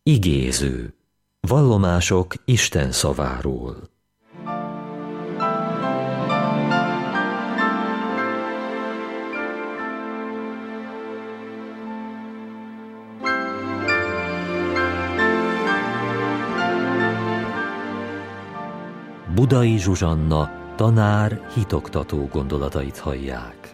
Igéző. Vallomások Isten szaváról. Budai Zsuzsanna tanár hitoktató gondolatait hallják.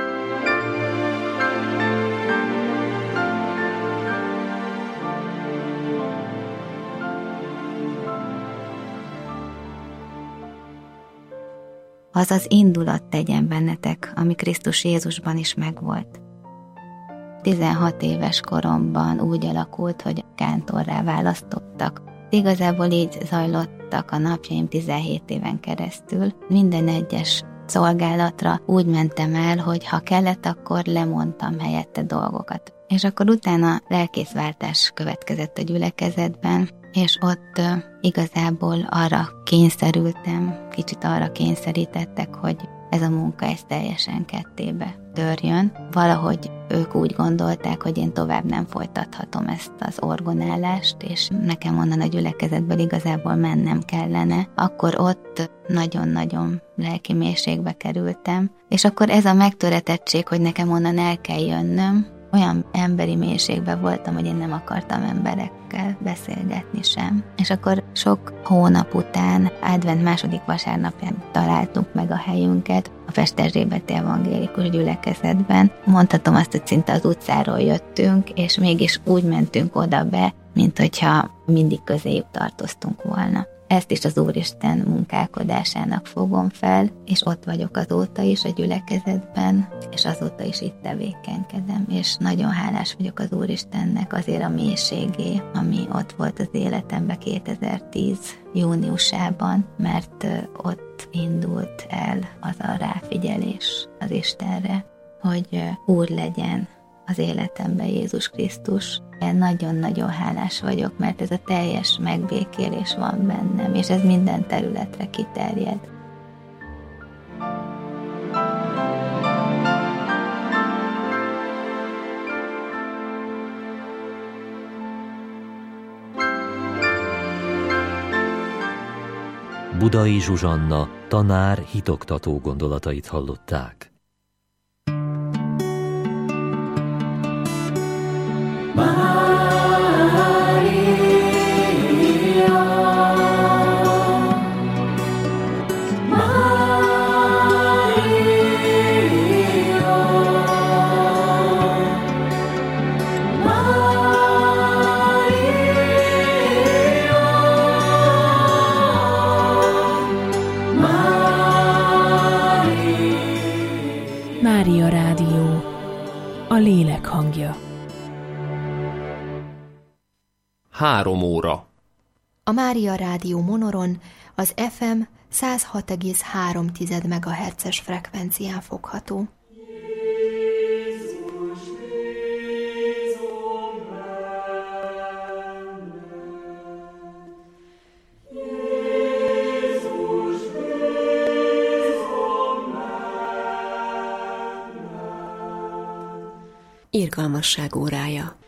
Az az indulat tegyen bennetek, ami Krisztus Jézusban is megvolt. 16 éves koromban úgy alakult, hogy kántorrá választottak. Igazából így zajlottak a napjaim 17 éven keresztül. Minden egyes szolgálatra úgy mentem el, hogy ha kellett, akkor lemondtam helyette dolgokat. És akkor utána lelkészváltás következett a gyülekezetben, és ott igazából arra kényszerültem, kicsit arra kényszerítettek, hogy ez a munka ez teljesen kettébe törjön. Valahogy ők úgy gondolták, hogy én tovább nem folytathatom ezt az orgonálást, és nekem onnan a gyülekezetből igazából mennem kellene. Akkor ott nagyon-nagyon lelki mélységbe kerültem, és akkor ez a megtöretettség, hogy nekem onnan el kell jönnöm, olyan emberi mélységben voltam, hogy én nem akartam emberekkel beszélgetni sem. És akkor sok hónap után, advent második vasárnapján találtuk meg a helyünket a Festerzsébeti Evangélikus Gyülekezetben. Mondhatom azt, hogy szinte az utcáról jöttünk, és mégis úgy mentünk oda be, mint hogyha mindig közéjük tartoztunk volna. Ezt is az Úristen munkálkodásának fogom fel, és ott vagyok azóta is a gyülekezetben, és azóta is itt tevékenykedem, és nagyon hálás vagyok az Úristennek azért a mélységé, ami ott volt az életemben 2010 júniusában, mert ott indult el az a ráfigyelés az Istenre, hogy Úr legyen az életemben Jézus Krisztus. Én nagyon-nagyon hálás vagyok, mert ez a teljes megbékélés van bennem, és ez minden területre kiterjed. Budai Zsuzsanna tanár hitoktató gondolatait hallották. Mária Rádió, a lélek hangja. 3 óra. A Mária Rádió Monoron az FM 106,3 MHz-es frekvencián fogható. Irgalmasság órája.